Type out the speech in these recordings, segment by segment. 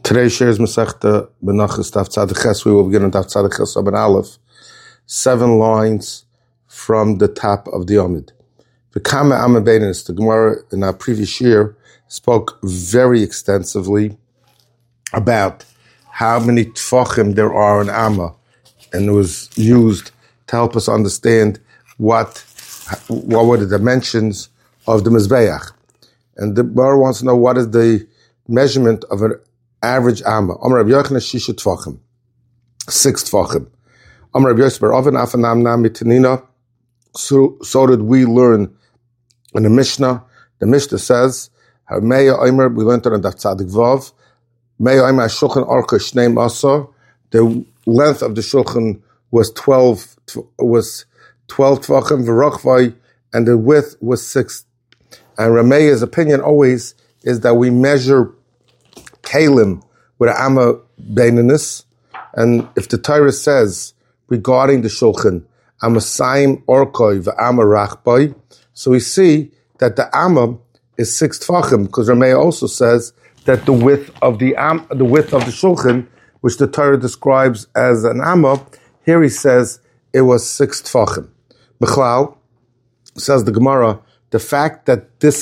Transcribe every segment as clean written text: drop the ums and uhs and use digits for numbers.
Today shares Masechta Menachos Daf Tzaddik Ches. We will begin on Daf Tzaddik Ches Amud Aleph, 7 lines from the top of the Amud. V'kama Amma Beinis. The Gemara in our previous year spoke very extensively about how many tfachim there are in Amma, and it was used to help us understand what were the dimensions of the Mizbeach. And the Gemara wants to know what is the measurement of an average Amma. Amar Rabbi Yochanan Shisha Tfachim, 6 Tfachim. Amar Rabbi Yosef bar Oven Afanam Nam Mitanina. So did we learn in the Mishnah. The Mishnah says, Meya Omer, we learned it on Daf Tzadik Vav. Meya Omer Shulchan Arka Shnei Masar. The length of the Shulchan was 12 Tfachim, V'rachvai, and the width was 6. And Rameya's opinion always is that we measure Kalim with an Amma Beininus, and if the Torah says regarding the Shulchan, Amasayim Orkoi v'Amma Rachbai, so we see that the Amma is 6 Tfachim, because Rameya also says that the width of the Shulchan, which the Torah describes as an Amma, here he says it was 6 Tfachim. B'chlal, says the Gemara, the fact that the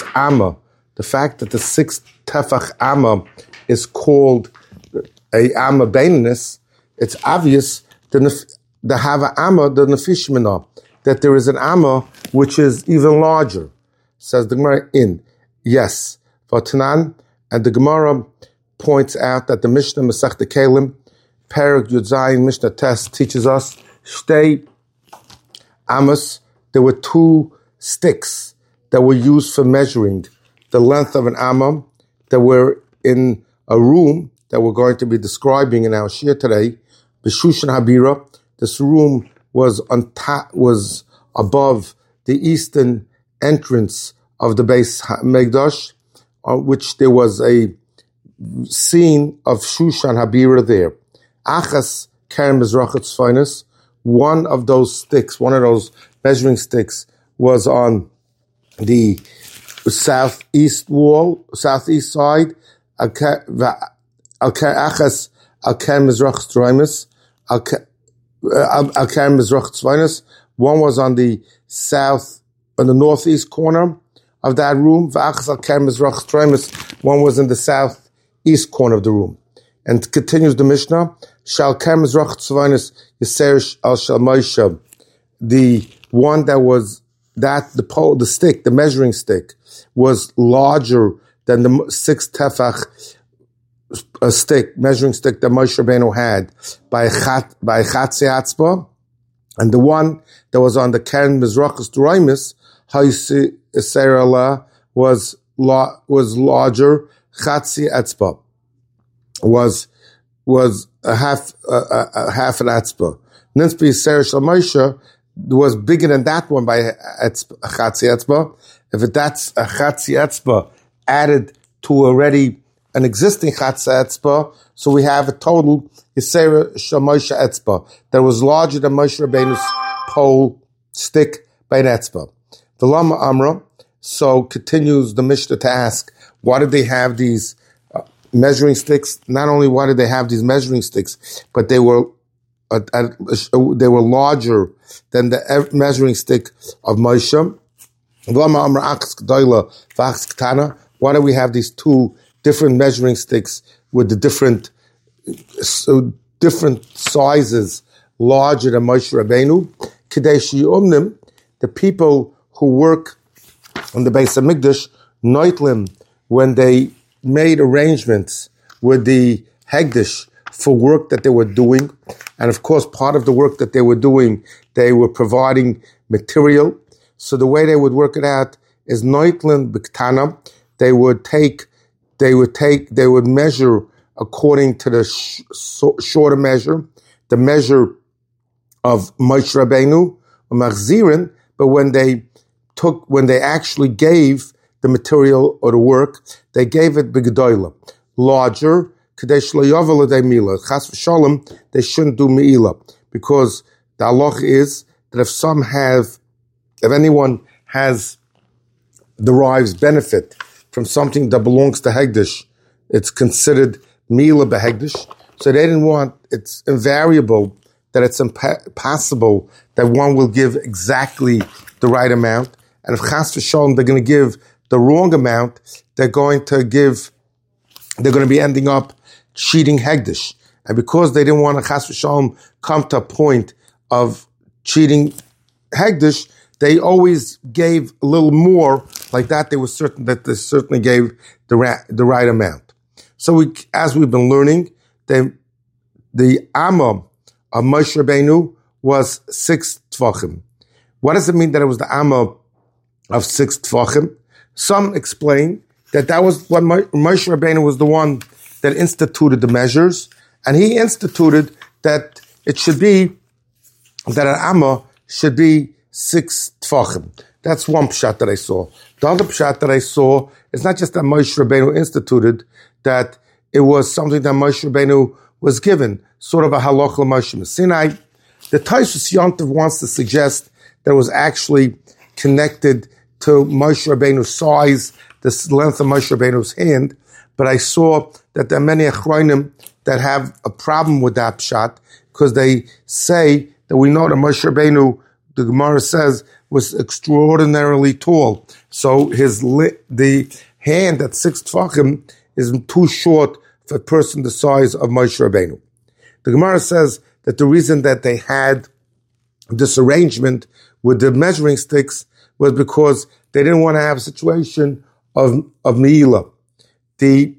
6 Tefach Amma is called a Amma Beininus, it's obvious the Hava Amma, the Nefish Minah, that there is an Amma which is even larger. Says the Gemara yes. V'tanan, and the Gemara points out that the Mishnah Masechta Kalim, Perek Yud Zayin Mishnah Test teaches us, Shtei Amos, there were 2 sticks that were used for measuring the length of an Amma that were in a room that we're going to be describing in our shir today. B'Shushan Habira, this room was above the eastern entrance of the Beis Hamikdash, on which there was a scene of Shushan Habira there. Achas Keren Mizrachat Tzfainis, one of those measuring sticks was on the southeast side. Achas Al-Keren Mizrachat Tzfainis, Al-Keren Mizrachat Tzfainis. One was on the northeast corner of that room. V'achas Al-Keren Mizrachat Tzfainis. One was in the southeast corner of the room. And continues the Mishnah, Shal Keren Mizrachat Tzfainis Yiserish Al Shal Moshe. The one that was the measuring stick, was larger than the 6 tefach measuring stick that Moshe Rabbeinu had by Chatzi Atzba, and the one that was on the Keren Mizrachas Duraimis, Haisi Eserala, was larger. Chatzi Atzba was a half an Atzba. Ninspi Eser Shal Moshe was bigger than that one by Chatzi Etzba. If that's a Chatzi Etzba added to already an existing Chatzi Etzba, so we have a total Yisera Shal Moshe Etzba that was larger than Moshe Rabbeinu's pole stick by an Etzba. The Lama Amra, so continues the Mishnah to ask, why did they have these measuring sticks? Not only why did they have these measuring sticks, but they were larger than the measuring stick of Moshe. Why do we have these 2 different measuring sticks with the different sizes larger than Moshe Rabbeinu? The people who work on the Beis Hamikdash, Noitlim, when they made arrangements with the Hegdish for work that they were doing, and of course part of the work that they were doing, they were providing material. So the way they would work it out is Noitlim B'Ktana. They would measure according to the shorter measure, the measure of Moshe Rabbeinu, Machzirin, but when they actually gave the material or the work, they gave it B'Gedoyla, larger, Kadesh Lo Yovel L'Dei Mila. Chas v'Shalom, they shouldn't do Me'ila, because the halach is that if anyone derives benefit from something that belongs to Hegdish, it's considered Mila Behegdish. So they didn't want, it's invariable that it's impossible that one will give exactly the right amount. And if Chas v'Shalom, they're going to give the wrong amount, they're going to be ending up cheating Hegdish. And because they didn't want to Chas v'Shalom come to a point of cheating Hegdish, they always gave a little more, like that they were certain that they certainly gave the right amount. So as we've been learning, the Amma of Moshe Rabbeinu was 6 Tvachim. What does it mean that it was the Amma of 6 Tvachim? Some explain that was when Moshe Rabbeinu was the one that instituted the measures, and he instituted that it should be, that an Amma should be 6 Tvachim. That's one pshat that I saw. The other pshat that I saw is not just that Moshe Rabbeinu instituted, that it was something that Moshe Rabbeinu was given, sort of a halach l'Moshe Sinai. The Tosfos Yontiv wants to suggest that it was actually connected to Moshe Rabbeinu's size, the length of Moshe Rabbeinu's hand, but I saw that there are many Achronim that have a problem with that pshat, because they say that we know that Moshe Rabbeinu, the Gemara says, was extraordinarily tall. So the hand at 6 Tvachim is too short for a person the size of Moshe Rabbeinu. The Gemara says that the reason that they had this arrangement with the measuring sticks was because they didn't want to have a situation of Meila. The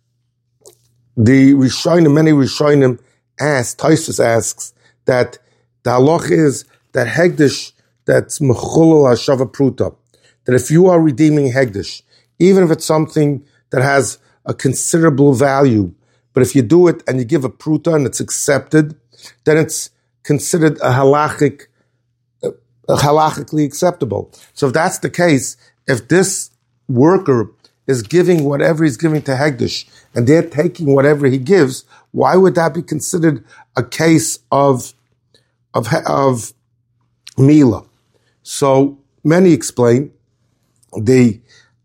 Rishonim, many Rishonim Tosfos asks that the halach is that Hegdish, that's Mechulel HaShava Pruta, that if you are redeeming Hegdish, even if it's something that has a considerable value, but if you do it and you give a Pruta and it's accepted, then it's considered halachically acceptable. So if that's the case, if this worker is giving whatever he's giving to Hegdish, and they're taking whatever he gives, why would that be considered a case of Mila? So many explain that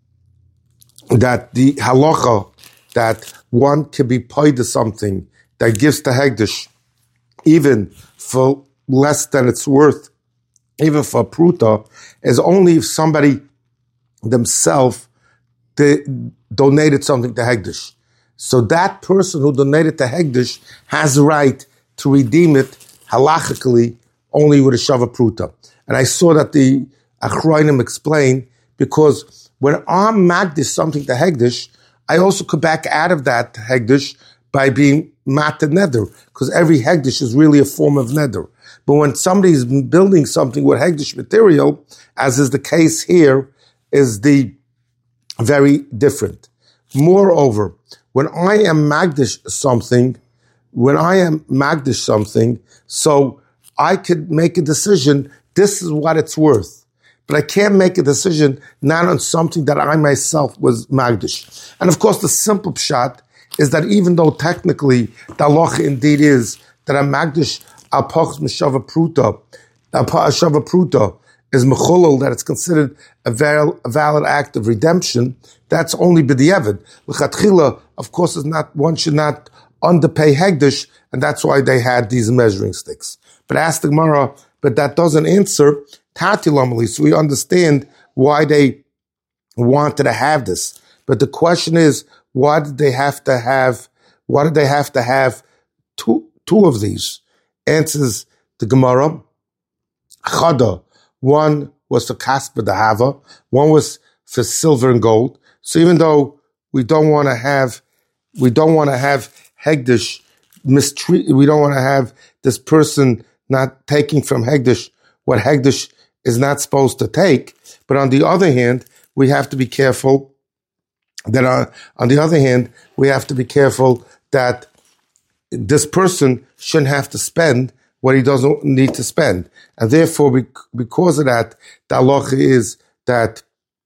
the halacha that one can be paid to something that gives to Hegdish, even for less than it's worth, even for a pruta, is only if somebody themselves donated something to Hegdish. So that person who donated to Hegdish has the right to redeem it halachically only with a shava pruta. And I saw that the Achronim explain, because when I'm magdish something to Hegdish, I also could back out of that Hegdish by being mated neder, because every Hegdish is really a form of neder. But when somebody's building something with Hegdish material, as is the case here, is the very different. Moreover, when I am magdish something, so I could make a decision, this is what it's worth. But I can't make a decision not on something that I myself was magdish. And of course, the simple pshat is that even though technically the halacha indeed is that a magdish al-poch m'shava pruta, shava pruta is mechulel, that it's considered a valid act of redemption, that's only b'diavad. L'chatchila, of course, one should not underpay Hegdish, and that's why they had these measuring sticks. But ask the Gemara, but that doesn't answer Tatilamali, so we understand why they wanted to have this. But the question is, why did they have to have two of these? Answers the Gemara, Chada, one was for Kaspa Dahava, one was for silver and gold. So even though we don't want to have Hegdish mistreat, we don't want to have this person not taking from Hegdish what Hegdish is not supposed to take. But on the other hand, we have to be careful that this person shouldn't have to spend what he doesn't need to spend. And therefore, because of that, the halacha is that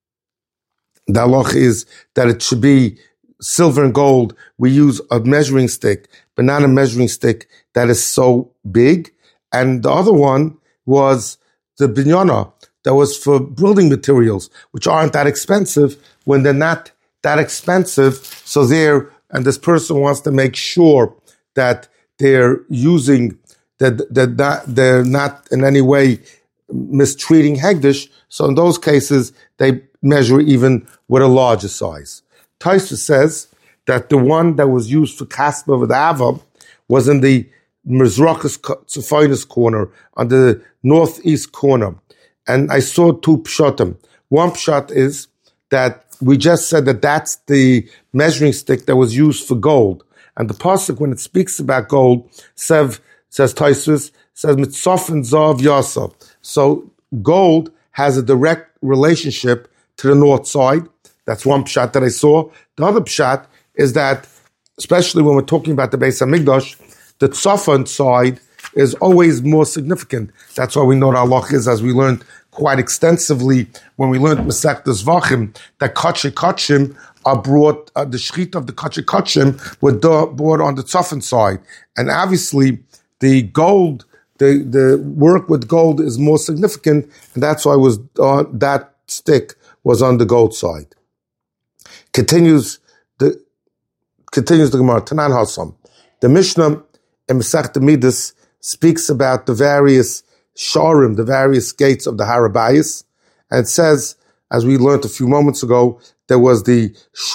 it should be silver and gold. We use a measuring stick, but not a measuring stick that is so big. And the other one was the binyana, that was for building materials, which aren't that expensive. When they're not that expensive, so there and this person wants to make sure that they're using, that they're not in any way mistreating Hegdish. So in those cases, they measure even with a larger size. Taisa says that the one that was used for Kaspa with Ava was in the Mizrachis Tzafainis corner, on the northeast corner. And I saw two pshatim. One pshat is that we just said that that's the measuring stick that was used for gold. And the pasuk, when it speaks about gold, says Taisus, says Mitzofen Zav Yasa. So gold has a direct relationship to the north side. That's one pshat that I saw. The other pshat is that, especially when we're talking about the Beis HaMikdash, the Tzafon side is always more significant. That's why we know the halach is, as we learned quite extensively when we learned Masechtas Vachim, that Kachei Kachim are brought, the shechita of the Kachei Kachim were brought on the Tzafon side. And obviously, the gold, the work with gold is more significant, and that's why that stick was on the gold side. Continues the Gemara, Tanan Hasam. The Mishnah in Masechta Midas speaks about the various sharim, the various gates of the Har HaBayis, and it says, as we learned a few moments ago, there was the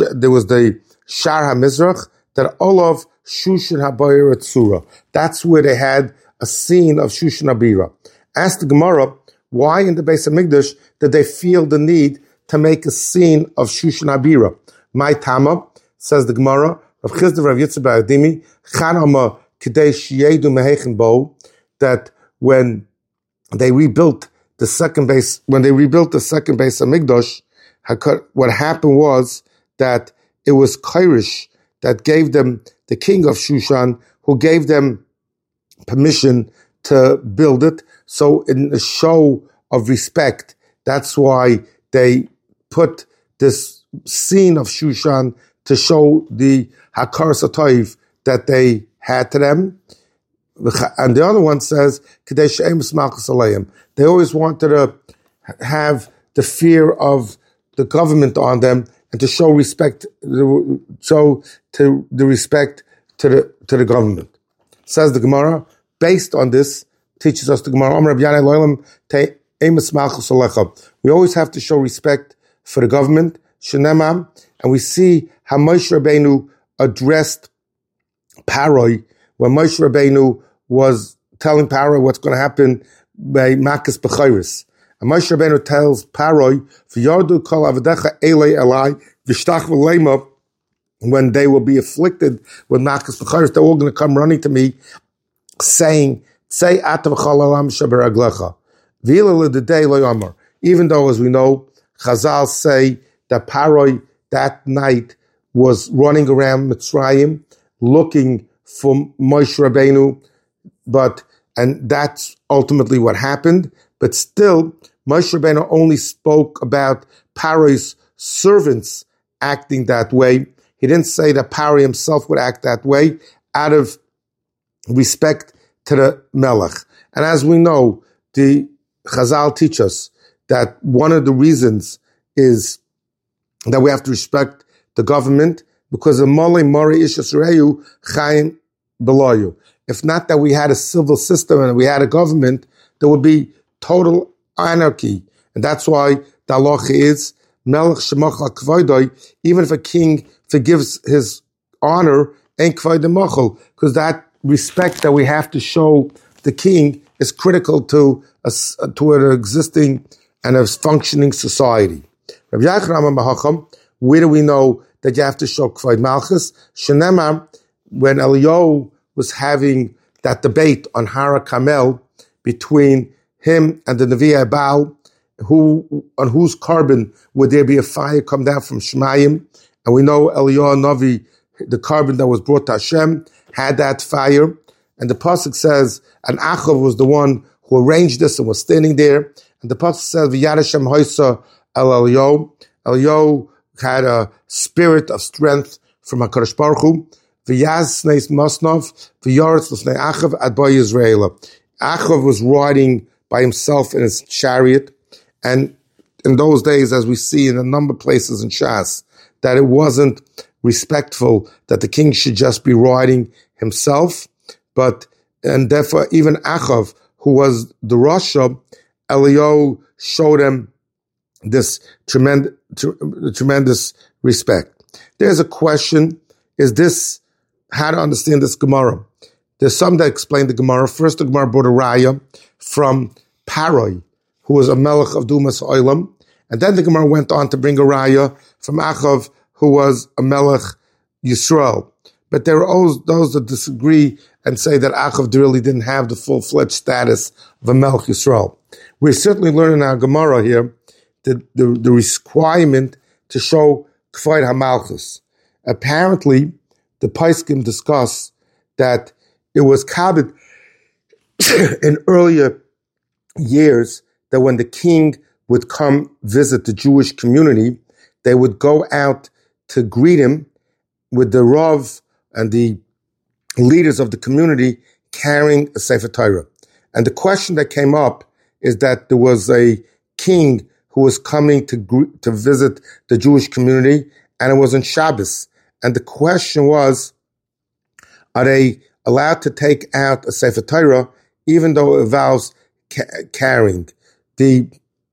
Shar HaMizrach, that Olav Shushan HaBayir Tzura. That's where they had a scene of Shushan HaBira. Ask the Gemara, why in the Beis HaMikdash did they feel the need to make a scene of Shushan HaBira? My Tama, says the Gemara, Rav Chizda Rav Yitzchak bar Adimi, Chanama K'dei Sheyedu Mehechen Bo, that when they rebuilt the second Beis HaMikdash, what happened was that it was Kairish that gave them, the king of Shushan, who gave them permission to build it. So in a show of respect, that's why they put this scene of Shushan to show the Hakaras HaTov that they had to them. And the other one says, they always wanted to have the fear of the government on them and to show respect, the respect to the government. Says the Gemara, based on this, teaches us the Gemara, we always have to show respect for the government, and we see how Moshe Rabbeinu addressed Paroi when Moshe Rabbeinu was telling Paroi what's going to happen by Makas B'chayris. And Moshe Rabbeinu tells Paroi, "V'yardu kol avadecha elei elai v'shtach v'leima." When they will be afflicted with Makas B'chayris, they're all going to come running to me, saying, "Say ata v'chol alam shaberaglecha." V'ila l'dedei lo yamar. Even though, as we know, Chazal say that Paroi that night was running around Mitzrayim looking for Moshe Rabbeinu, and that's ultimately what happened. But still, Moshe Rabbeinu only spoke about Paro's servants acting that way. He didn't say that Paro himself would act that way out of respect to the Melech. And as we know, the Chazal teach us that one of the reasons is that we have to respect the government, because of Mole Mori Ishasreyu Chaim Beloyu. If not that we had a civil system and we had a government, there would be total anarchy. And that's why the halacha is Melech Shemach Kvoidoi, even if a king forgives his honor, ain't Kvoidoi Machal, because that respect that we have to show the king is critical to an existing and a functioning society. Rabbi Yachram Mahacham, where do we know that you have to show Kvoid Malchus? Shenemar, when Eliyahu was having that debate on Hara Kamel between him and the Nevi'ah Baal, on whose carbon would there be a fire come down from Shemayim? And we know Eliyahu Navi, the carbon that was brought to Hashem, had that fire. And the pasuk says, and Achav was the one who arranged this and was standing there. And the pasuk says, V'yad Hashem hoisa el Eliyahu. Eliyahu had a spirit of strength from HaKadosh Baruch Hu. V'yaz sneis masnov, v'yaretz l'snei Achav ad bo Yisrael. Achav was riding by himself in his chariot. And in those days, as we see in a number of places in Shas, that it wasn't respectful that the king should just be riding himself, and therefore even Achav, who was the Rasha, Eliyahu showed him this tremendous respect. There's a question, how to understand this Gemara? There's some that explain the Gemara. First, the Gemara brought a raya from Paroi, who was a melech of Dumas Oilam, and then the Gemara went on to bring a raya from Achav, who was a melech Yisrael. But there are always those that disagree and say that Achav really didn't have the full-fledged status of a melech Yisrael. We're certainly learning our Gemara here the requirement to show K'fayt HaMalchus. Apparently, the Paiskim discuss that it was counted in earlier years that when the king would come visit the Jewish community, they would go out to greet him with the Rav and the leaders of the community carrying a Sefer Torah. And the question that came up is that there was a king who was coming to visit the Jewish community, and it was on Shabbos. And the question was, are they allowed to take out a Sefer Torah even though it involves carrying? The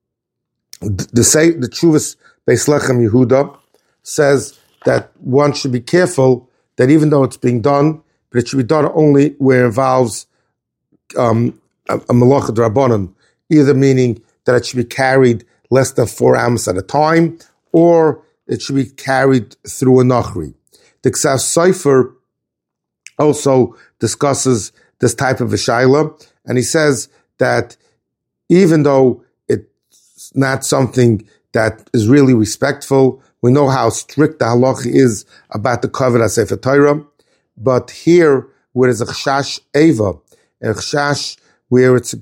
Tshuvas Beis Lechem Yehuda says that one should be careful that even though it's being done, but it should be done only where it involves a Malacha D'Rabbanan, either meaning that it should be carried less than 4 amos at a time, or it should be carried through a Nachri. The Ksav Sofer also discusses this type of a shaila, and he says that even though it's not something that is really respectful, we know how strict the halacha is about the kavod HaSefer Torah, but here, where there's a chashash eva, a chashash where it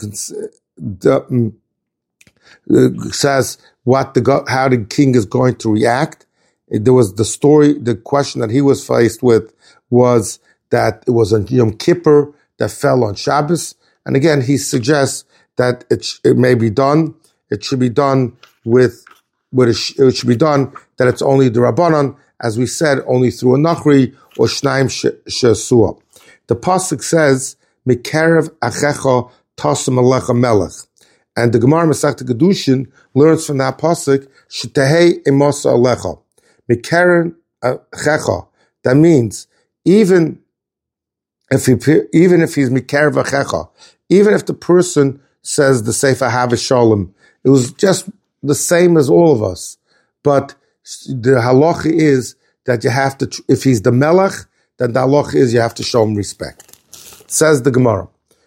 says how the king is going to react. There was the question that he was faced with was that it was on Yom Kippur that fell on Shabbos. And again, he suggests that it may be done. It should be done it should be done that it's only the Rabbanon, as we said, only through a Nachri or Shnaim Shesua. The pasuk says, Mikerev Achecha Tasem Alecha Melech. And the Gemara Masechta Kedushin learns from that pasuk, Shetehei Emosa Alecha. Mikerev Achecha. That means, even if he's Mikerev Achecha, even if the person says the Sefer Havis Shalom, it was just the same as all of us. But the halacha is that you have to, if he's the melech, then the halacha is you have to show him respect. Says the Gemara.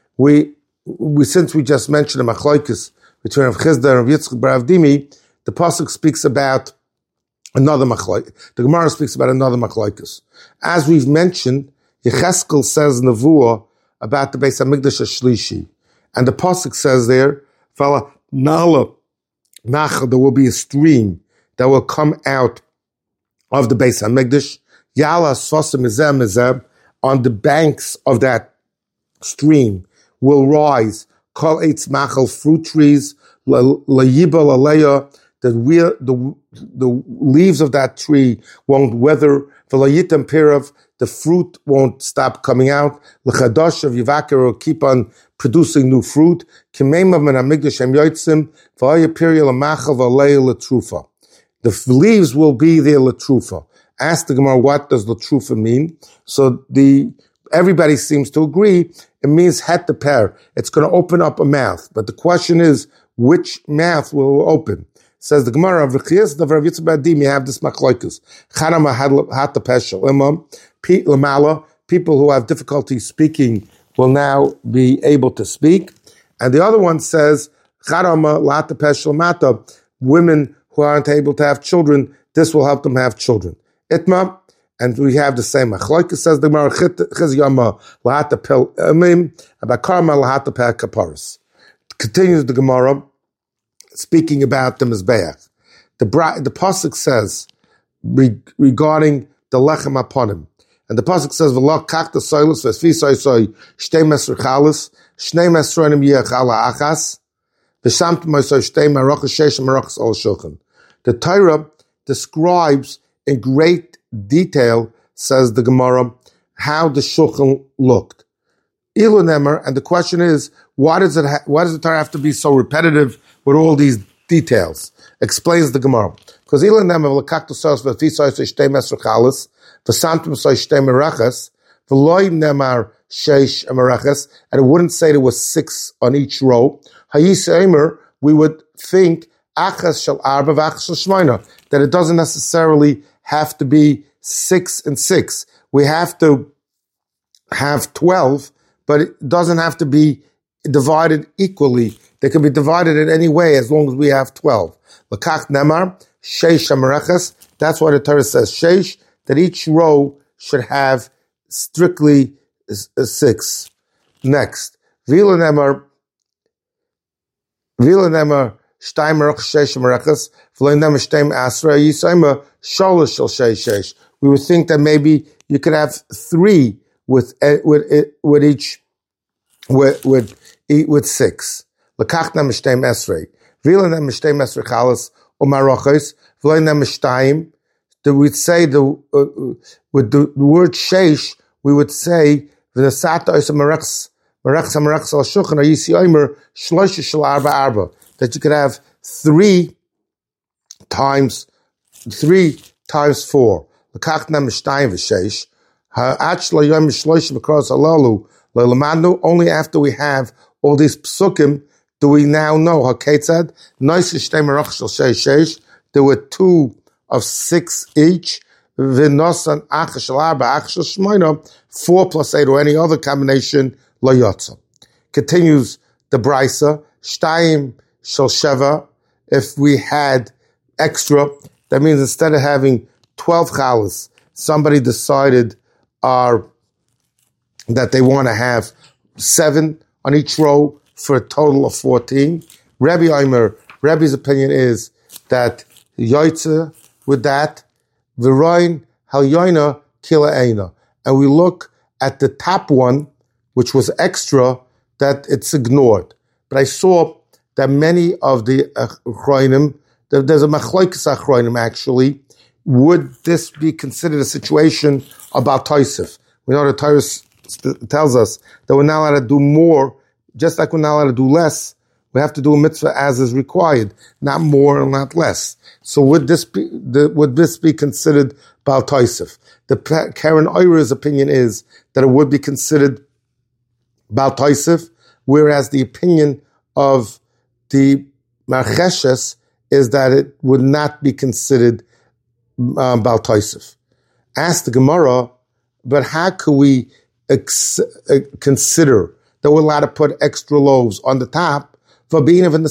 Since we just mentioned the machlokes between Rav Chisda and Rav Yitzchak bar Avdimi, the pasuk speaks about another machlokes. The Gemara speaks about another machlokes. As we've mentioned, Yecheskel says nevuah about the Beis Hamikdash Shlishi, and the pasuk says there, "Vala nala nachal," there will be a stream that will come out of the Beis Hamikdash. Yala sosim mizeh on the banks of that stream will rise kol eitz machal, fruit trees, layibal aleya, the leaves of that tree won't wither, v'layitam pirav, the fruit won't stop coming out, l'chadash of yivaker will keep on producing new fruit, kimeima min hamikdash hem yotzim, v'ayapirya l'machal v'aleya l'trufa. The leaves will be there l'trufa. Ask the Gemara, what does l'trufa mean? So everybody seems to agree, it means het the pair. It's going to open up a mouth. But the question is, which mouth will open? Says the Gemara, of Rav Yitzchak bar Avdimi, you have this machlokes. Chanama hat the peshel imam. Lamala, people who have difficulty speaking will now be able to speak. And the other one says, Charama lat the peshel mata, women who aren't able to have children, this will help them have children. Itma, and we have the same machlokes, says the Gemara, Chiz Yama lat the pel imim, Abakarma lat the pel kaparis. Continues the Gemara, speaking about the Mizbeach. The pasuk says regarding the lechem aponim, and the pasuk says v'lo kach the soilus v'sfi soy shtei mesr chalas shnei mesronim yeh chala achas v'shamt mosoy shtei marachas shesh marachas al shulchan. The Torah describes in great detail, says the Gemara, how the Shulchan looked. Ilu Nemer, and the question is, why does the Torah have to be so repetitive with all these details? Explains the Gemara. Because Ilu Nemer l'kaktu sos v'tisoy shtei mesrachalis v'samtum soy shtei merachas v'loy nemar sheish merachas, and it wouldn't say there was 6 on each row. Hayis Eimer, we would think achas shel arba v'achas shel shmoina, that it doesn't necessarily have to be 6 and 6. We have to have 12, but it doesn't have to be divided equally. They can be divided in any way as long as we have 12. L'kach nemar sheish merachas. That's why the Torah says sheish, that each row should have strictly 6. Next, v'ila nemar shtayim merach sheish merachas v'lo nemar shtayim asra yisayma shalosh shel sheish. We would think that maybe you could have 3 with each with 6. L'kach nemar shtayim esrei v'ila nemar shtayim esrei chalas u'marachos v'lo nemar shtayim. That we'd say with the word sheish, we would say v'nasata osa merachas al shulchan or yisi omer shloisha shel arba, that you could have 3 times 4. L'kach nemar shtayim v'sheish ha'ach l'yom shloisha v'kros halalu l'lamanu. Only after we have all these psukim do we now know ha'ketzad noisa shtei merachas shel sheish. There were 2 of 6 each. V'nosan achas shel arba achas shel shmoina, 4 plus 8 or any other combination lo yotza. Continues the brisa, shtayim shel sheva. If we had extra, that means instead of having 12 chalas, somebody decided that they want to have 7 on each row for a total of 14. Rebbe's opinion is that yotza with that, v'roin halyoina kila eina, and we look at the top one, which was extra, that it's ignored. But I saw that many of the achronim, there's a machlokes achronim actually, would this be considered a situation about Tosef? We know the Torah tells us that we're not allowed to do more, just like we're not allowed to do less. We have to do a mitzvah as is required, not more and not less. So would this be considered Baal Tosef? The Karen Oira's opinion is that it would be considered Baal Tosef, whereas the opinion of the Marcheshes is that it would not be considered Baal Tosef. Ask the Gemara, but how could we consider that we're allowed to put extra loaves on the top? That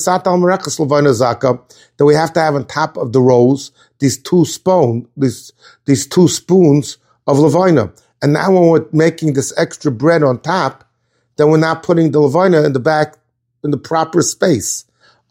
we have to have on top of the rows these 2 spoons of levina. And now when we're making this extra bread on top, then we're not putting the levina in the back in the proper space.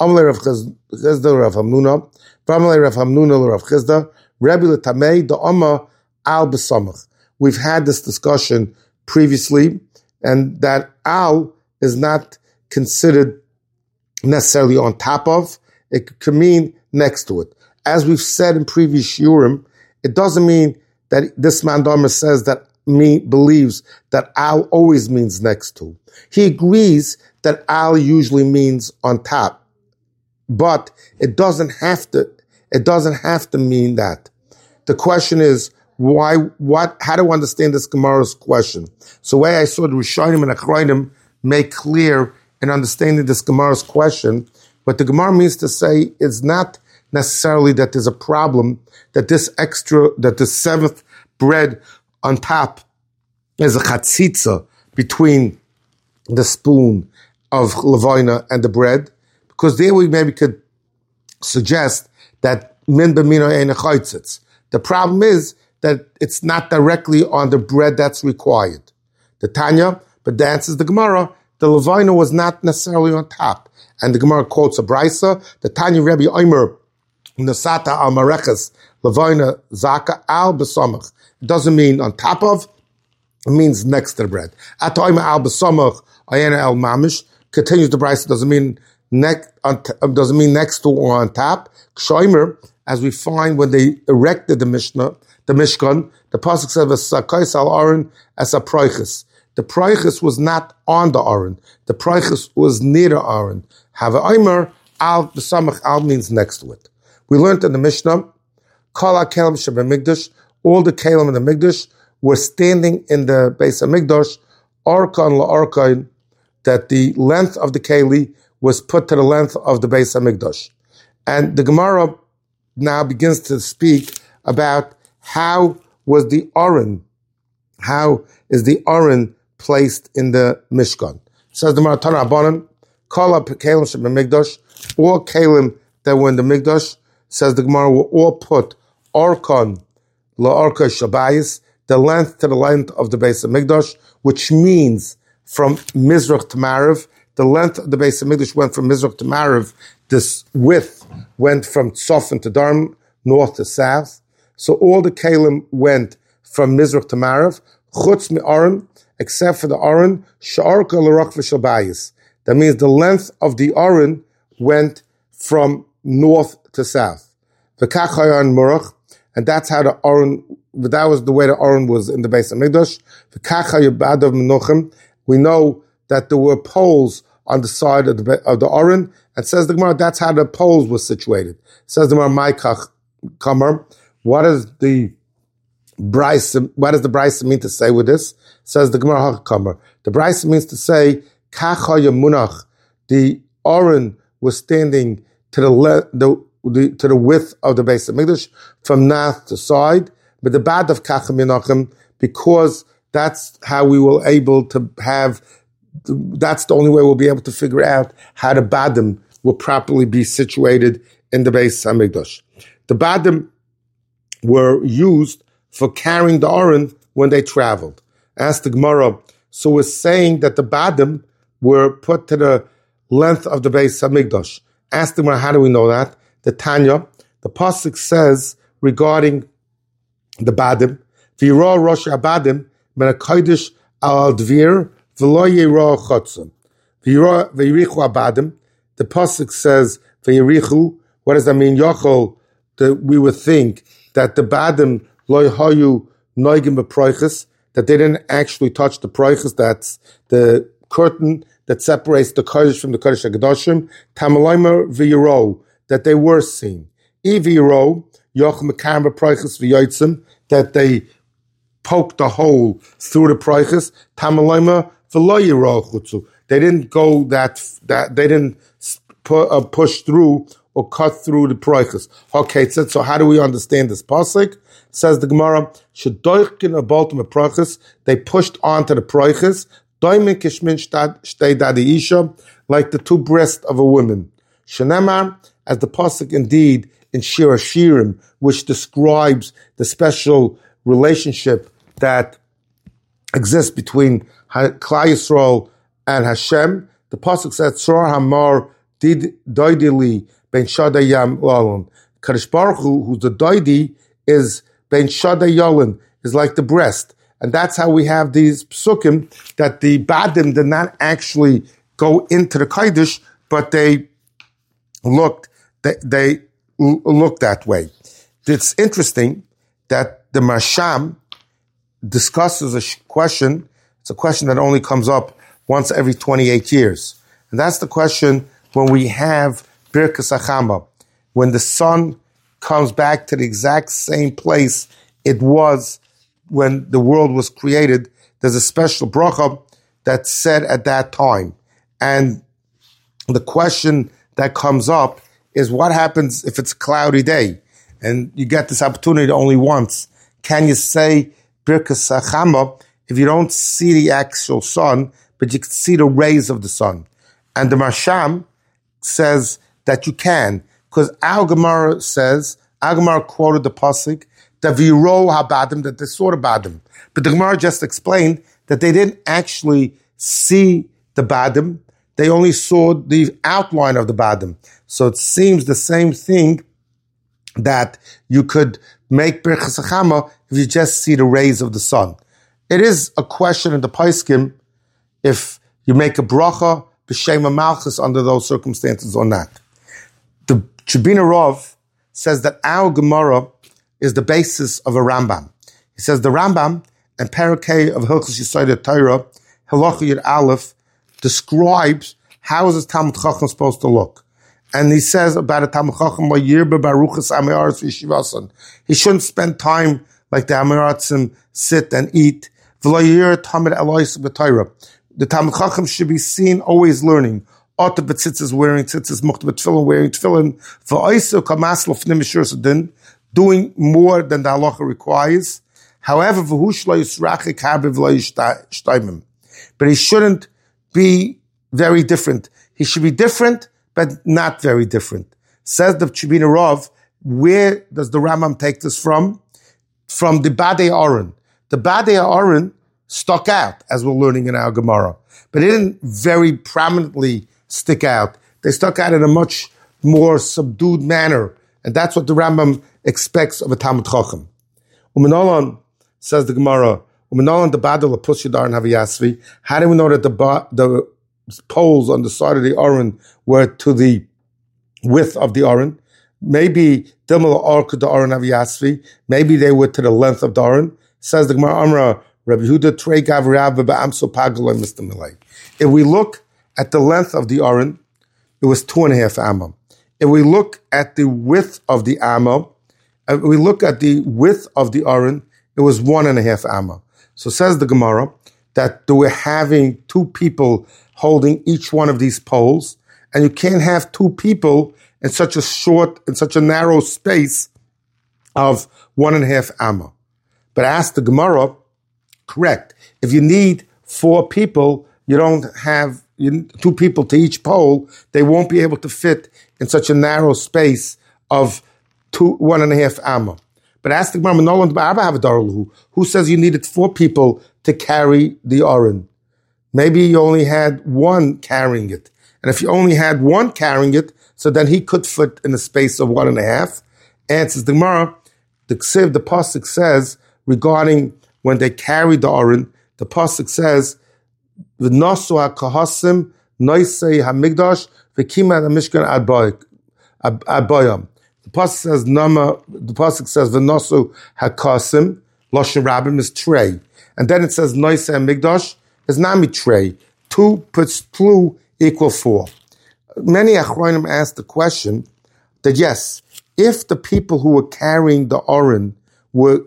We've had this discussion previously, and that al is not considered necessarily on top of, it could mean next to it. As we've said in previous shiurim, it doesn't mean that this Mandomer says that believes that al always means next to. He agrees that al usually means on top, but it doesn't have to mean that. The question is, how to understand this Gemara's question? So the way I saw the Rishonim and Achronim make clear in understanding this Gemara's question, what the Gemara means to say is not necessarily that there's a problem, that the 7th bread on top is a chatzitza between the spoon of levina and the bread, because there we maybe could suggest that min b'mino ein chaytzitz. The problem is that it's not directly on the bread that's required. The Tanya, but the answer is the Gemara, the levina was not necessarily on top. And the Gemara quotes a brisa, the Tanya Rebbe Omer, Nasata al Marechas, levina zaka al besamach. It doesn't mean on top of, it means next to the bread. Atoima al besamach, ayena el mamish, continues the brisa, doesn't mean next to or on top. Kshoimer, as we find when they erected the Mishnah, the Mishkan, the pasuk says v'sakos al aron as a proiches. The proiches was not on the aron. The proiches was near the aron. Have a omer al the samach al means next to it. We learned in the Mishnah, kol ha-kelim shebemigdash, all the kelim in the Migdash were standing in the Beis HaMikdash, orkan la'orkan, that the length of the keli was put to the length of the Beis HaMikdash. And the Gemara now begins to speak about how is the Aron placed in the Mishkan. It says the Gemara, Tana Abanan, kol ha-kelim shebemigdash, all kelim that were in the Migdash, says the Gemara, were all put orkan la'orka shabayis, the length to the length of the Beis HaMikdash, which means from Mizrach to Marav. The length of the Beis HaMikdash went from Mizrach to Marav. This width went from Tzofan to Darm, north to south. So all the Kalim went from Mizrach to Marav, chutz mi Aron, except for the Aron, sha'orka l'roch v'shabayis. That means the length of the Aron went from north to south. V'kach hayan murach, and that's how the Aron, that was the way the Aron was in the Beis HaMikdash. V'kach hayubadav menuchim. We know that there were poles on the side of the Aron, and says the Gemara, that's how the poles were situated. Says the Gemara, Maikach Kamer. What does the Brisa mean to say with this? Says the Gemara, Kamer. The Brisa means to say, Kach hayamunach. The Aron was standing to the width of the Beis HaMikdash from north to side, but the bad of Kach Minachim, because that's how we will able to have. That's the only way we'll be able to figure out how the badim will properly be situated in the Beis HaMikdash. The badim were used for carrying the Aron when they traveled. Asked the Gemara, so we're saying that the badim were put to the length of the Beis HaMikdash. Asked the Gemara, how do we know that? The Tanya, the pasuk says regarding the badim, V'yirah rosh habadim ben hakodesh al dvir v'lo yirah chotzim. V'yirichu habadim. The pasuk says v'yirichu. What does that mean? Yochol. We would think that the badim lo hayu noigim b'proiches, that they didn't actually touch the proiches. That's the curtain that separates the kodesh from the kodesh hakedoshim. Tamalaymer v'yiro, that they were seen. Iviro yoch mekam b'proiches v'yotzim, that they poked the hole through the proiches. Tamalaymer v'lo yiro chutzu. They didn't go that they didn't push through or cut through the proiches. Okay, so how do we understand this pasuk? Says the Gemara, shedoichkin aboltim proiches. They pushed onto the proiches. Doimin kishmin shtei dadi isha, like the two breasts of a woman. Shenemar, as the pasuk indeed in Shir Hashirim, which describes the special relationship that exists between Klal Yisrael and Hashem. The pasuk says, "Tzor hamar did doidili ben shadayam lalon." Kadosh Baruch Hu, who's the doidi, is ben shadayolin, is like the breast, and that's how we have these psukim that the badim did not actually go into the kodesh, but they looked that way. It's interesting that the Masham discusses a question. It's a question that only comes up once every 28 years. And that's the question when we have Birkas Hachama, when the sun comes back to the exact same place it was when the world was created. There's a special bracha that's said at that time. And the question that comes up is, what happens if it's a cloudy day and you get this opportunity only once? Can you say Birkas Hachama if you don't see the actual sun, but you can see the rays of the sun? And the Masham says that you can, because Al Gemara quoted the pasuk that v'yiro habadim, that they saw the badim, but the Gemara just explained that they didn't actually see the badim; they only saw the outline of the badim. So it seems the same thing that you could make Birkas Hachama if you just see the rays of the sun. It is a question in the Paiskim if you make a bracha b'shem Malchus under those circumstances or not. The Chibina Rav says that our Gemara is the basis of a Rambam. He says the Rambam and Parakeh of Hilchos Yesodei Torah, Halacha Yud Aleph, describes how is a Talmud Chacham supposed to look. And he says about a Talmud Chacham, he shouldn't spend time like the Amiratzim sit and eat. The Talmud Chacham should be seen always learning. Ota betzitzis wearing tzitzis, muchta betfillin wearing tefillin. V'oisu kamaslo f'nim mishur doing more than the halacha requires. However, but he shouldn't be very different. He should be different, but not very different. Says the Chibina Rav, where does the Rambam take this from? From the Badei Aron. The Badei Aron stuck out, as we're learning in our Gemara, but it didn't very prominently stick out. They stuck out in a much more subdued manner, and that's what the Rambam expects of a Talmud Chacham. Umenolon, says the Gemara, Umenolon the Badel of Pushidar and Haviyasvi. How do we know that the poles on the side of the Aron were to the width of the Aron? Maybe Dimel or the Aron Haviyasvi. Maybe they were to the length of the Aron. Says the Gemara Amra, Rabbi Yehuda Trei Gavrav Ba'amso Pagalo Mr. Milay. If we look at the length of the Aron, it was 2.5 amma. If we look at the width of the amma, if we look at the width of the Aron, it was 1.5 amma. So says the Gemara that they were having two people holding each one of these poles, and you can't have two people in such a narrow space of 1.5 amma. But ask the Gemara, correct. If you need 4 people, you don't have 2 people to each pole, they won't be able to fit in such a narrow space of 1.5 amma. But ask the Gemara, who says you needed 4 people to carry the Aron? Maybe you only had 1 carrying it. And if you only had 1 carrying it, so then he could fit in a space of 1.5. Answers the Gemara, the Pasuk says, regarding when they carried the Aron, the Pasuk says, V'nosu ha'kahasim noisei ha'migdash v'kima ha'mishkan adbayam. The Pasuk says V'nosu ha'kahasim loshen rabim is trey, and then it says noisei ha'migdash is nami trey. 2 puts 2 equal 4. Many Achronim asked the question that yes, if the people who were carrying the Aron were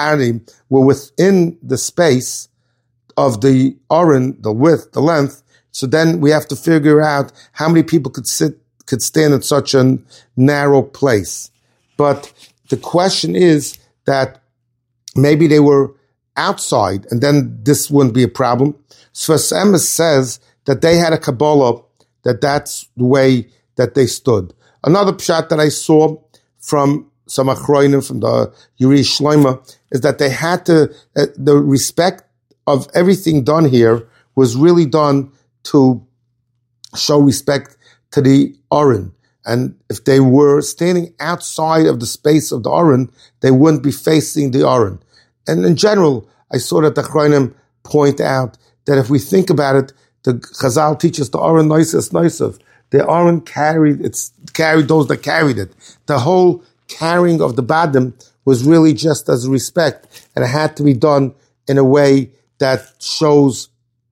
within the space of the Aron, the width, the length, so then we have to figure out how many people could stand in such a narrow place. But the question is that maybe they were outside, and then this wouldn't be a problem. Sfas Emes says that they had a Kabbalah, that's the way that they stood. Another pshat that I saw from some Achronim, from the Yuri Shloima, is that they had to, the respect of everything done here was really done to show respect to the Aron. And if they were standing outside of the space of the Aron, they wouldn't be facing the Aron. And in general, I saw that the Achronim point out that if we think about it, the Chazal teaches the Aron noisav. The Aron carried those that carried it. The whole carrying of the Badim was really just as a respect, and it had to be done in a way that shows,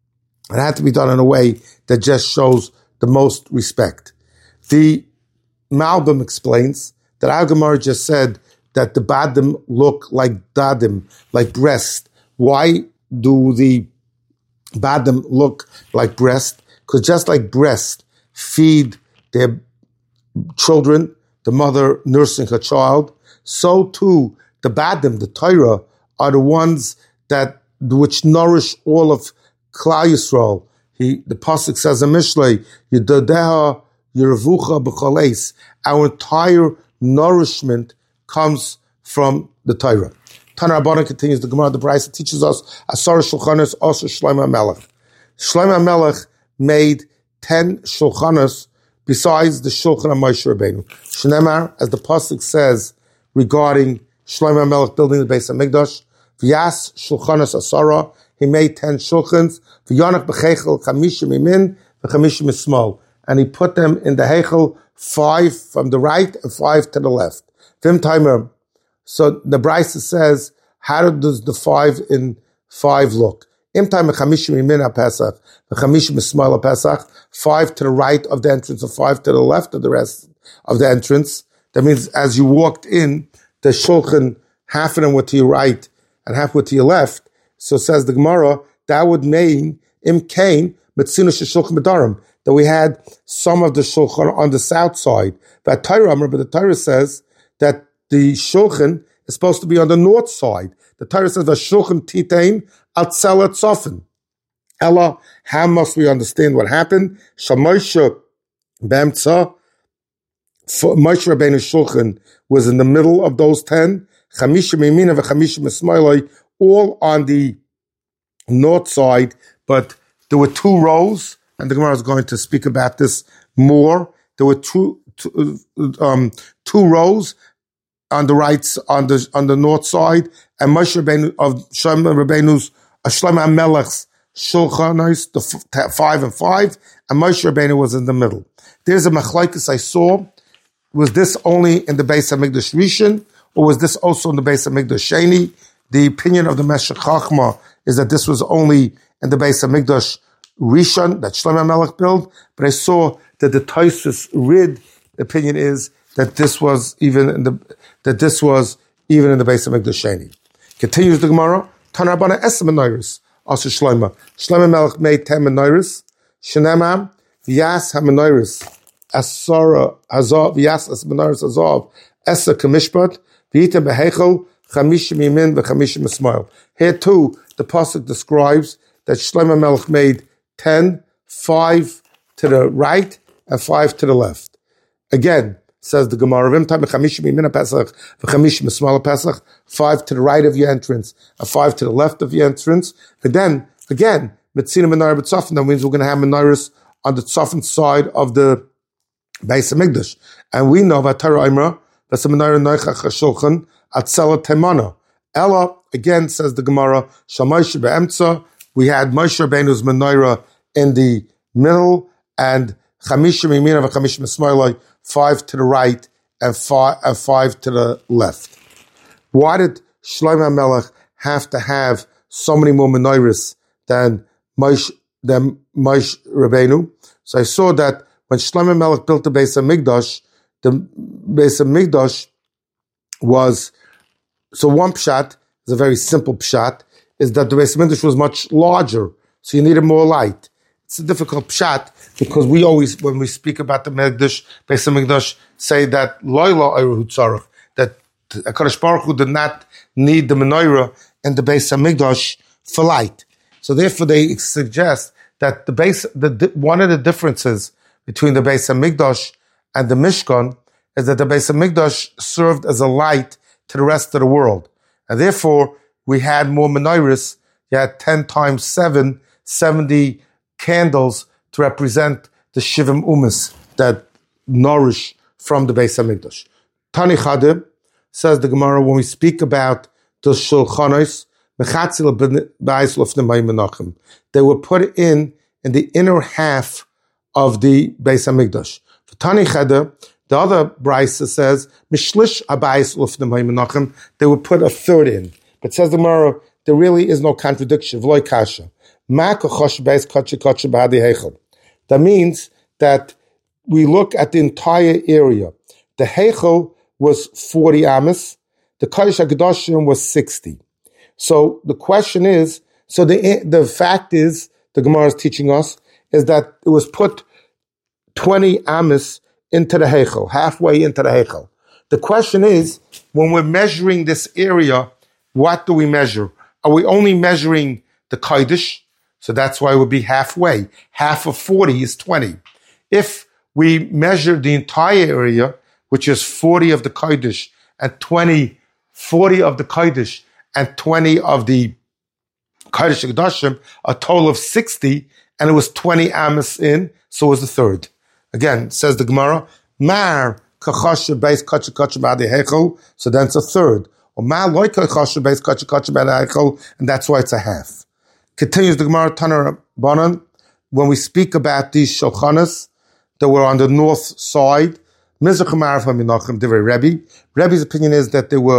just shows the most respect. The Malbim explains that our Gemara just said that the Badim look like Dadim, like breast. Why do the Badim look like breast? Because just like breast feed their children, the mother nursing her child, so too the Badim, the Torah, are the ones which nourish all of Klal Yisrael. The Pasuk says in Mishlei, Yedodeha Yerevucha b'choleis. Our entire nourishment comes from the Torah. Tana Rabbanan continues, the Gemara, the Brisa teaches us, Asar Shulchanos, also Shlomo HaMelech. Shlomo HaMelech made 10 Shulchanos besides the Shulchan of Moshe Rabbeinu. Shneimar, as the Pasuk says regarding Shlomo HaMelech building the Beis HaMikdash, V'yas Shulchanos Asara, he made 10 Shulchans, V'yonach b'cheichel chamishim imin, v'chamishim ismal, and he put them in the heichel, 5 from the right and 5 to the left. Vim timer, So the Brisa says, how does the 5 in 5 look? 5 to the right of the entrance, and 5 to the left of the rest of the entrance. That means as you walked in, the shulchan, half of them were to your right and half were to your left. So says the Gemara, that would mean that we had some of the shulchan on the south side. But the Torah says that the shulchan is supposed to be on the north side. The Torah says the shulchan titain atzela tzofin. Ella, how must we understand what happened? Shamoisha b'emtza, Moshe Rabbeinu's shulchan was in the middle of those 10. Chamisha mimina v'chamisha mismailoi, all on the north side, but there were 2 rows, and the Gemara is going to speak about this more. There were two rows on the right, on the north side, and Moshe Rabbeinu of Shlomo Rabbeinu's Shlomo HaMelech's shulchanos, the 5 and 5, and Moshe Rabbeinu was in the middle. There's a machlokes I saw. Was this only in the Beis HaMikdash Rishon, or was this also in the Beis HaMikdash Sheni? The opinion of the Meshech Chachma is that this was only in the Beis HaMikdash Rishon that Shlomo HaMelech built, but I saw that the Tosfos Rid opinion is that this was even in the Beis HaMikdash Sheni. Continues the Gemara. Tanar Bana Esem Menorahs. Also Shlomo HaMelech made 10 menorahs. Shenemam v'yas ha-menorahs asara hazav v'yas as menorahs hazav esa kamishpat v'yitem behechel chamishim yamin v'chamishim esmail. Here too, the pasuk describes that Shlomo HaMelech made 10, 5 to the right and 5 to the left. Again, says the Gemara, 5 to the right of your entrance and 5 to the left of your entrance. And then, again, Metzina Menorah B'Tzafin, that means we're going to have menorahs on the Tzafin side of the Beis HaMikdash. And we know that Torah Imra, that's a menorah Noichach HaShulchan, Atzela Temana. Ella, again, says the Gemara, Shamoisha Be'emtza, we had Moshe Rabbeinu's menorah in the middle, and Chamishim Yemina v'Chamishim Esmailai, 5 to the right and 5 to the left. Why did Shlomo HaMelech have to have so many more menorahs than Moshe Rabbeinu? So I saw that when Shlomo HaMelech built the Beis HaMikdash was, so one pshat is a very simple pshat, is that the Beis HaMikdash was much larger, so you needed more light. It's a difficult pshat because we always, when we speak about the Beis HaMikdash, say that Loila Eiruhu Tzarech, that HaKadosh Baruch Hu did not need the menorah in the Beis HaMikdash for light. So therefore, they suggest that one of the differences between the Beis HaMikdash and the Mishkan is that the Beis HaMikdash served as a light to the rest of the world, and therefore we had more menorahs. You had 10 times 7, 70 candles to represent the Shivim Umas that nourish from the Beis HaMikdash. Tani Chadib, says the Gemara, when we speak about the Shulchanos, they were put in the inner half of the Beis HaMikdash. For Tani Chadib, the other Brisa says, they would put a third in. But says the Gemara, there really is no contradiction. That means that we look at the entire area. The Heichel was 40 amas, the Kodesh HaKadoshim was 60. So the question is, so the fact is, the Gemara is teaching us, is that it was put 20 amas into the Heichel, halfway into the Heichel. The question is, when we're measuring this area, what do we measure? Are we only measuring the Kodesh? So that's why it would be halfway. Half of 40 is 20. If we measure the entire area, which is 40 of the Kodesh and 40 of the Kodesh and 20 of the Kodesh HaKadoshim, a total of 60, and it was 20 amas in, so it was the third. Again, says the Gemara, Mar kachasha beis kacha kacha b'adi heichel, so then it's a third. Or Mar loy kachasha beis kacha kacha b'adi heichel, and that's why it's a half. Continues the Gemara Tanar Banan, when we speak about these shulchanas that were on the north side, Rebbe's opinion is that they were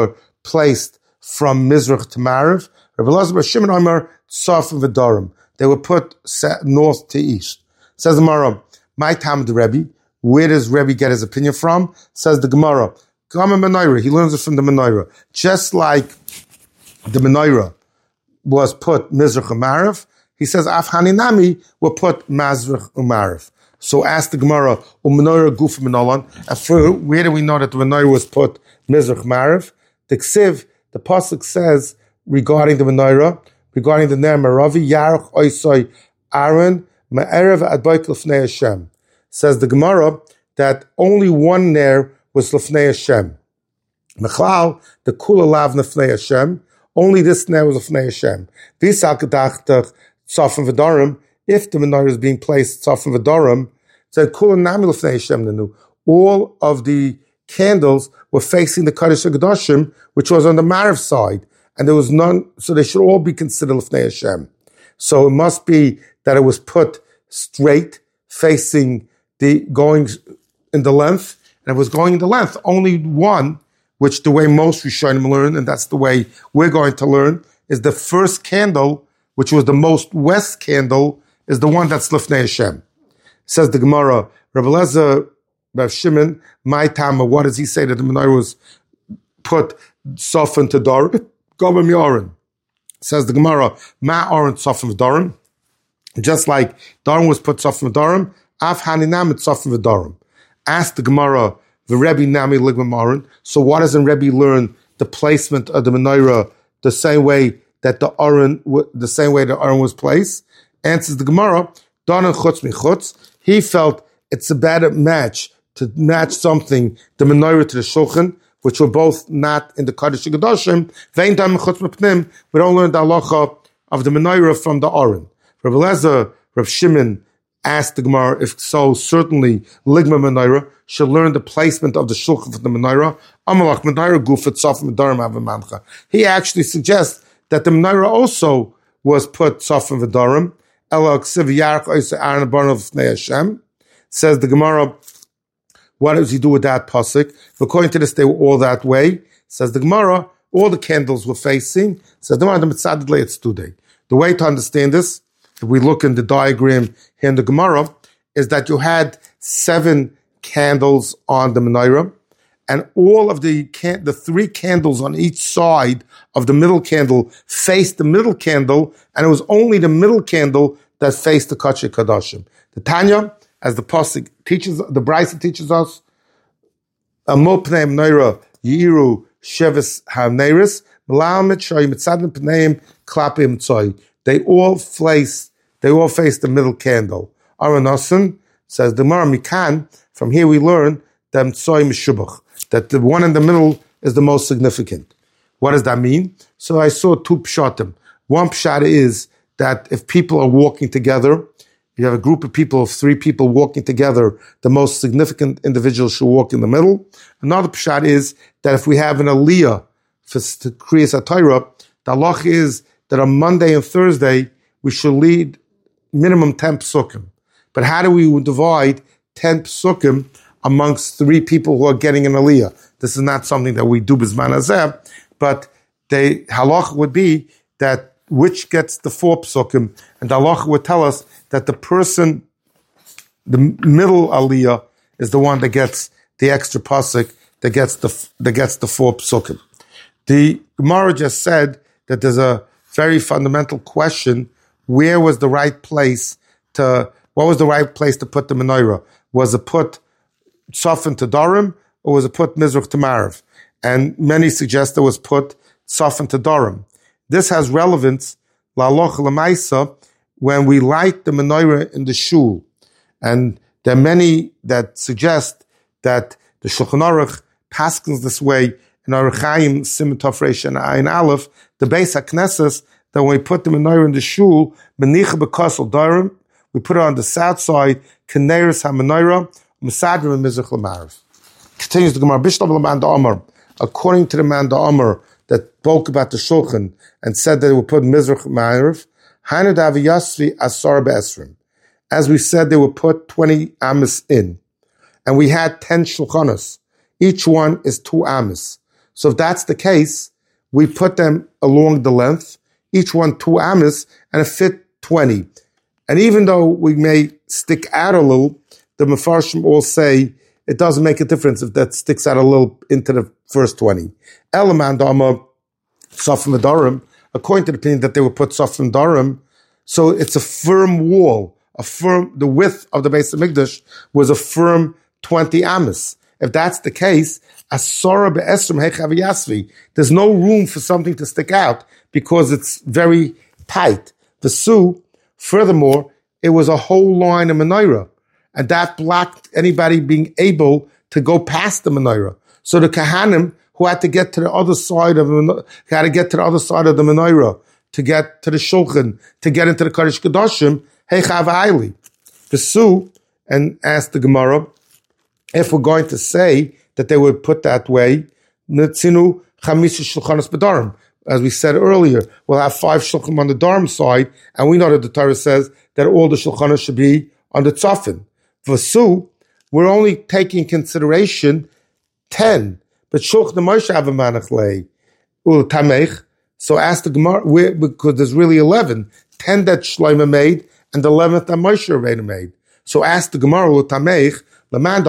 placed from Mizrach to Marav. Rabbi Elazar bar Shimon Omer Tzafim v'Darim. They were put north to east. Says the Gemara, my time the Rebbe. Where does Rebbe get his opinion from? Says the Gemara, Gama Menorah. He learns it from the Menorah. Just like the Menorah was put Mizrach Umarav, he says Af Haninami will put Mazrach Umarav. So ask the Gemara, Menorah Guf Menolan. And where do we know that the Menorah was put Mizrach Umarav? The Ksiv, the pasuk says regarding the Menorah, regarding the Ner Maravi, Yarach Oisoi Aaron Ma'erev Adbait Lefnei Hashem. Says the Gemara that only one Ner was Lefnei Hashem. Mechlal, the Kula Lav Lefnei Hashem, only this Ner was Lefnei Hashem. Visal Kedachtach Tzafim V'Darim, if the Menorah is being placed Tzafim V'Darim, said Kula Nami Lefnei Hashem Nenu. All of the candles were facing the Kodesh HaKadoshim, which was on the Marav side, and there was none, so they should all be considered Lefnei Hashem. So it must be that it was put straight, facing going in the length, and it was going in the length. Only one, which the way most Rishonim learn, and that's the way we're going to learn, is the first candle, which was the most west candle, is the one that's Lefnei Hashem. Says the Gemara, Rabbi Elazar bar Shimon, my Tama, what does he say that the Menorah was put Sofan to Dar? Gobam Yoren. Says the Gemara, Ma Oren Sofan V'Darim. Just like Darim was put Sofan V'Darim, Af Haninam et Sofan V'Darim. Ask the Gemara, the Rebbe Nami Ligma Oren. So why doesn't Rebbe learn the placement of the Menorah the same way that the Oren was placed? Answers the Gemara, Don and Chutz Michutz. He felt it's a better match to match something, the Menorah to the Shulchan, which were both not in the Kodesh HaKadoshim. Vein Dam Chutz Mepnim. We don't learn the halacha of the Menorah from the Oren. Rabbi Elazar, Rav Shimon asked the Gemara, if so, certainly Ligma Menorah should learn the placement of the Shulchan of the Menorah. Amalach Menorah Gufet Sof Medarim Avamancha. He actually suggests that the Menorah also was put Sof Medarim. Ela Ksiv Yarach Oisa Aaron Barnov Fnei Hashem. Says the Gemara, what does he do with that pasuk? According to this, they were all that way. Says the Gemara, all the candles were facing. Says the Gemara, the way to understand this, if we look in the diagram here in the Gemara, is that you had 7 candles on the Menorah, and all of the 3 candles on each side of the middle candle faced the middle candle, and it was only the middle candle that faced the Kodesh HaKadoshim. The Tanya, as the pasuk teaches, the Brisa teaches us, Amol Pnei Menorah Yiru Sheves HaNeiris Melamed Shoy Mitzadin Pneim Klapim Tzoy. They all face the middle candle. Aranasan says the Gemara Mikan. From here we learn them Tzoy Meshubach, that the one in the middle is the most significant. What does that mean? So I saw 2 pshatim. One pshat is that if people are walking together, you have a group of people, of 3 people walking together, the most significant individual should walk in the middle. Another pshat is that if we have an aliyah to Kriyas HaTorah, the halach is that on Monday and Thursday, we should lead minimum 10 psukim. But how do we divide 10 psukim amongst 3 people who are getting an aliyah? This is not something that we do b'zman hazeh, but the halach would be that which gets the 4 psukim, and the halach would tell us that the person, the middle aliyah, is the one that gets the extra pasuk, that gets the 4 psukim. The Gemara just said that there's a very fundamental question: where was the right place what was the right place to put the Menorah? Was it put Sofan to Darim, or was it put Mizrach to Marav? And many suggest it was put Sofan to Darim. This has relevance, la'aloch l'maisa, when we light the menorah in the shul. And there are many that suggest that the Shulchan Aruch paskins this way in Aruch Chaim, Siman Tov Reish and Ayin Aleph, the Beis HaKnesses, that when we put the menorah in the shul, Menicha b'kosel darim, we put it on the south side, Keneris ha-menorah, Mesadrim and Mizrach l'marav. Continues the Gemara, Bishlam l'man da'amar, according to the man da'amar, that spoke about the Shulchan and said that they would put Mizrach Ma'ariv, Hainu Daviyasvi Asar Be'esrim. As we said, they would put 20 amis in. And we had 10 Shulchanos. Each one is 2 amis. So if that's the case, we put them along the length, each one 2 amas, and it fit 20. And even though we may stick out a little, the Mefarshim all say it doesn't make a difference if that sticks out a little into the first 20. Elaman Dama Safim Adarim, according to the opinion that they would put Safim Adarim, so it's a firm wall, the width of the Beis HaMikdash was a firm 20 amas. If that's the case, Asara be'esrim hechav yasvi, there's no room for something to stick out because it's very tight. Furthermore, it was a whole line of menorah, and that blocked anybody being able to go past the menorah. So the Kahanim who had to get to the other side of the menorah, to get to the shulchan, to get into the Kodesh Kodashim, heichav aili. V'su, and asked the Gemara, if we're going to say that they would put that way, Nitzinu Chamisha Shulchanos B'Darim. As we said earlier, we'll have 5 shulchan on the Darim side, and we know that the Torah says that all the shulchanos should be on the Tzafin. V'su, we're only taking consideration 10, but Shulchan Moshe have a manach ul tamech. So ask the Gemara, because there's really 11, 10 that Shlomo made, and the 11th that Moshe Rabbeinu made. So ask the Gemara ul tamech. We said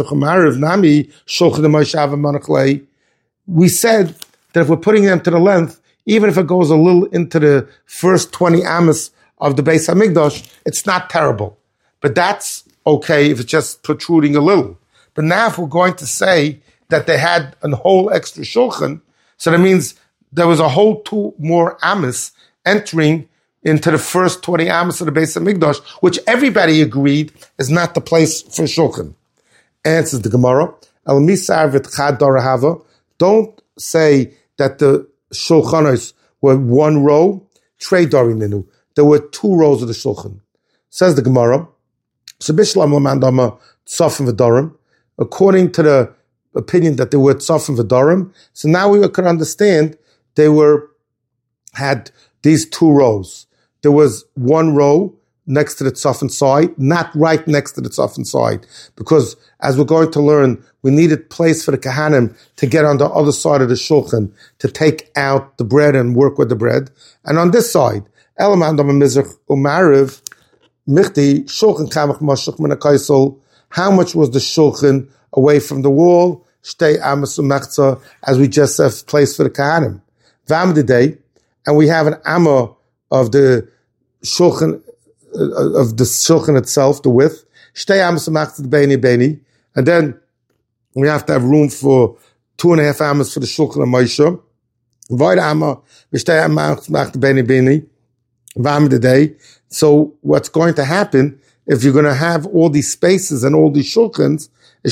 that if we're putting them to the length, even if it goes a little into the first 20 amas of the Beis HaMikdash, it's not terrible. But that's okay if it's just protruding a little. But now if we're going to say that they had a whole extra shulchan, so that means there was a whole 2 more amas entering into the first 20 amas of the Beis HaMikdash, which everybody agreed is not the place for shulchan. Answers the Gemara, El Misar v'tchad dorahava. Don't say that the shulchanos were 1 row, trei dorim minu. There were 2 rows of the shulchan. Says the Gemara, so bishlam lamandama tzafim v'dorim, according to the opinion that they were tzafim v'dorim, so now we could understand they had these 2 rows. There was 1 row next to the tzafin side, not right next to the tzafin side, because as we're going to learn, we needed place for the Kahanim to get on the other side of the shulchan to take out the bread and work with the bread. And on this side, Elamand Mizrach Umariv Michti Shulchan Kamach Mashach Menakaisel. How much was the shulchan away from the wall? Shtei Amas Umechza, as we just said, place for the Kahanim. Vamdidei, and we have an Amma of the shulchan itself, the width. Shtei Amas Umechza Beini Beini, and then we have to have room for 2.5 amas for the shulchan of Moshe. Void Amma Shtei Amas Umechza Beini Beini. Vamdidei. So what's going to happen if you're going to have all these spaces and all these shulchans?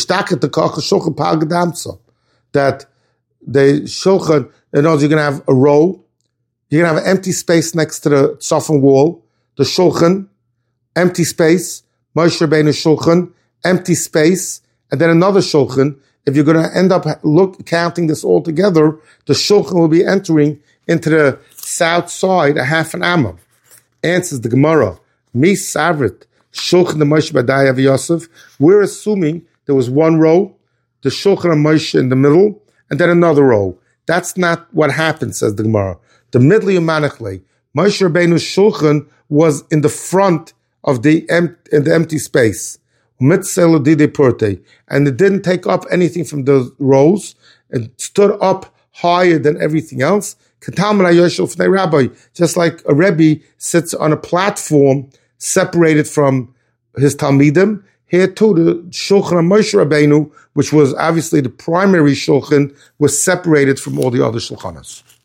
That the shulchan, in other words, you're going to have a row, you're going to have an empty space next to the tzafin wall, the shulchan, empty space, Moshe Rabbeinu shulchan, empty space, and then another shulchan. If you're going to end up counting this all together, the shulchan will be entering into the south side a half an amma. Answers the Gemara, Mi Savrit, Shulchan the Moshe Badai of Yosef. We're assuming there was 1 row, the Shulchan of Moshe in the middle, and then another row. That's not what happened, says the Gemara. The Midli Umanachle, Moshe Rabbeinu's Shulchan was in the front of the empty space. And it didn't take up anything from the rows. It stood up higher than everything else. Just like a Rebbe sits on a platform separated from his Talmidim, here too the Shulchan of Moshe Rabbeinu, which was obviously the primary Shulchan, was separated from all the other Shulchanos.